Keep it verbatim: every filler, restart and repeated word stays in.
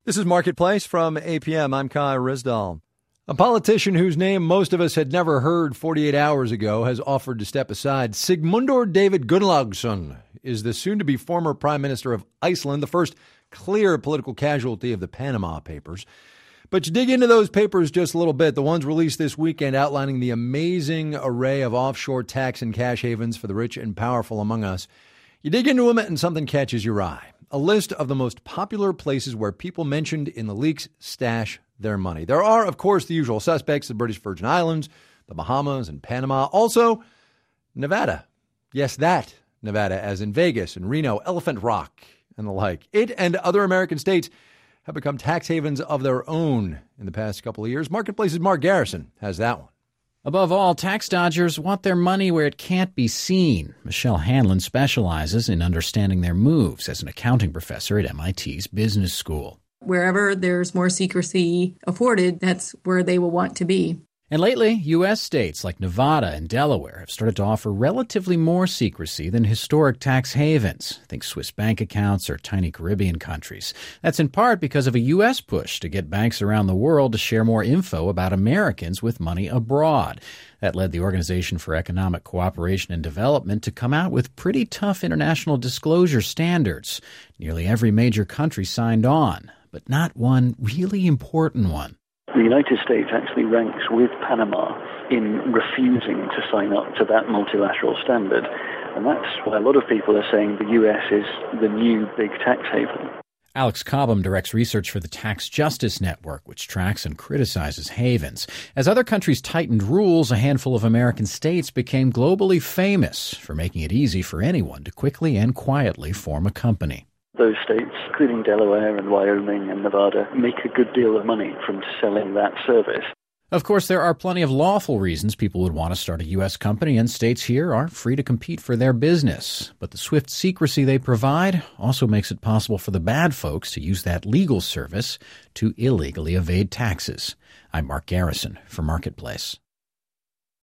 This is Marketplace from A P M. I'm Kai Risdall. A politician whose name most of us had never heard forty-eight hours ago has offered to step aside. Sigmundur David Gunnlaugsson is the soon-to-be former Prime Minister of Iceland, the first clear political casualty of the Panama Papers. But you dig into those papers just a little bit, the ones released this weekend outlining the amazing array of offshore tax and cash havens for the rich and powerful among us. You dig into them and something catches your eye. A list of the most popular places where people mentioned in the leaks stash their money. There are, of course, the usual suspects, the British Virgin Islands, the Bahamas, and Panama. Also, Nevada. Yes, that Nevada, as in Vegas and Reno, Elephant Rock, and the like. It and other American states have become tax havens of their own in the past couple of years. Marketplace's Mark Garrison has that one. Above all, tax dodgers want their money where it can't be seen. Michelle Hanlon specializes in understanding their moves as an accounting professor at M I T's business school. Wherever there's more secrecy afforded, that's where they will want to be. And lately, U S states like Nevada and Delaware have started to offer relatively more secrecy than historic tax havens. Think Swiss bank accounts or tiny Caribbean countries. That's in part because of a U S push to get banks around the world to share more info about Americans with money abroad. That led the Organization for Economic Cooperation and Development to come out with pretty tough international disclosure standards. Nearly every major country signed on, but not one really important one. The United States actually ranks with Panama in refusing to sign up to that multilateral standard. And that's why a lot of people are saying the U S is the new big tax haven. Alex Cobham directs research for the Tax Justice Network, which tracks and criticizes havens. As other countries tightened rules, a handful of American states became globally famous for making it easy for anyone to quickly and quietly form a company. Those states, including Delaware and Wyoming and Nevada, make a good deal of money from selling that service. Of course, there are plenty of lawful reasons people would want to start a U S company, and states here are free to compete for their business. But the swift secrecy they provide also makes it possible for the bad folks to use that legal service to illegally evade taxes. I'm Mark Garrison for Marketplace.